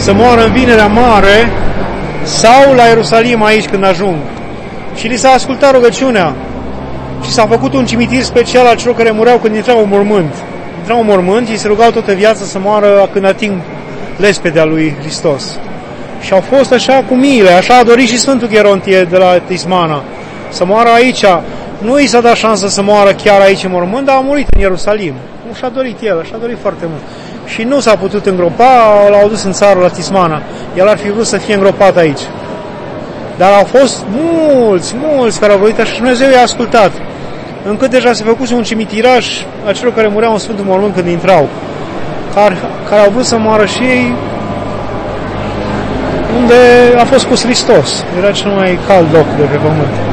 să moară în Vinerea Mare sau la Ierusalim aici când ajung. Și li s-a ascultat rugăciunea și s-a făcut un cimitir special al celor care mureau când intrau în mormânt. Intrau în mormânt și se rugau toată viața să moară când ating lespedea lui Hristos. Și au fost așa cu miile, așa a dorit și Sfântul Gerontie de la Tismana, să moară aici. Nu i s-a dat șansă să moară chiar aici în mormânt, dar a murit în Ierusalim. Nu și-a dorit el, și-a dorit foarte mult. Și nu s-a putut îngropa, l-au dus în țară la Tismana. El ar fi vrut să fie îngropat aici. Dar au fost mulți care au vorbit așa și Dumnezeu i-a ascultat. Încât deja se făcuse un cimitiraj a celor care mureau în Sfântul Mormânt când intrau. Care au vrut să moară și ei unde a fost pus Hristos. Era cel mai cald loc de pe pământ.